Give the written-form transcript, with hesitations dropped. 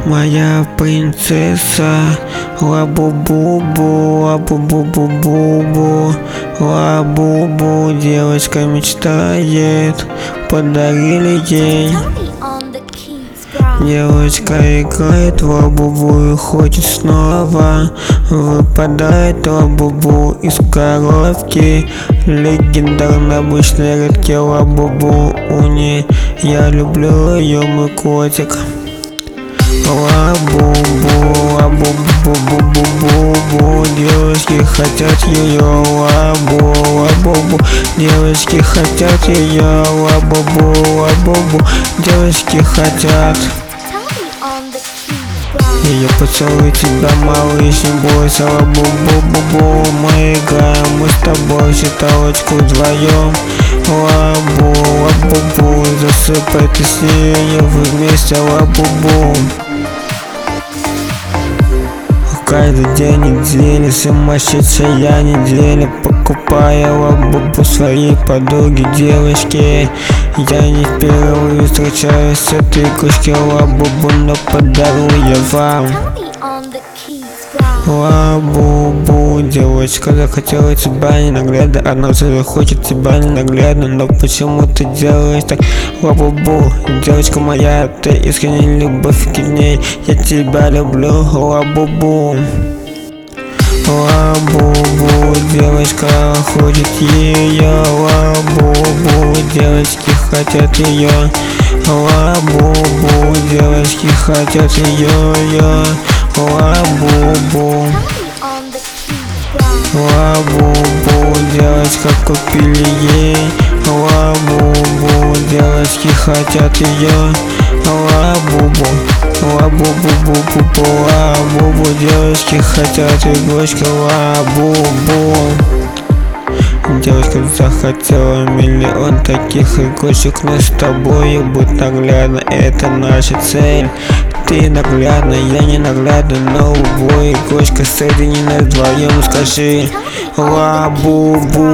Моя принцесса, ла-бу-бу-бу, ла-бу-бу-бу-бу-бу, ла-бу-бу, девочка мечтает, подарили ей. Девочка играет в ла-бу-бу и хочет снова. Выпадает ла-бу-бу из коробки. Легендарно обычной редки ла-бу-бу уни. Я люблю ее, мой котик. Ла-бу-бу, ла-бу-бу-бу-бу-бу, девочки хотят ее, ла-бу, ла-бу-бу, девочки хотят ее, ла-бу-бу, ла-бу-бу, девочки хотят. Ее поцелуй тебя, малыш, не бойся, ла-бу-бу-бу-бу. Мы играем, мы с тобой считалочку вдвоем. Ла-бу, ла-бу-бу, засыпай ты с ней, вы вместе, ла-бу-бу. Каждый день недели, сумасшедшая неделя, покупая ла-бу-бу своей подруге девочке. Я не впервые встречаюсь с этой игрушки ла-бу-бу, но подарю я вам. Ла-бу-бу, девочка захотела тебя ненаглядно, она все хочет тебя ненаглядно, но почему ты делаешь так? Ла-бу-бу, девочка моя, ты искренняя любовь к ней, я тебя люблю, ла-бу-бу. Ла-бу-бу, девочка хочет ее, ла-бу-бу, девочки хотят ее, ла-бу-бу, девочки хотят ее, ла-бу-бу. Ла-бу-бу, девочка купили ей, ла-бу-бу, девочки хотят ее, ла-бу-бу, ла-бу-бу-бу-бу-бу, ла-бу-бу, девочки хотят игрушки, ла-бу-бу. Девочка захотела миллион таких игрушек, но с тобой будь наглядно, это наша цель. Ты наглядно, я не наглядно, но любой игрушка соединена вдвоем, скажи ла-бу-бу.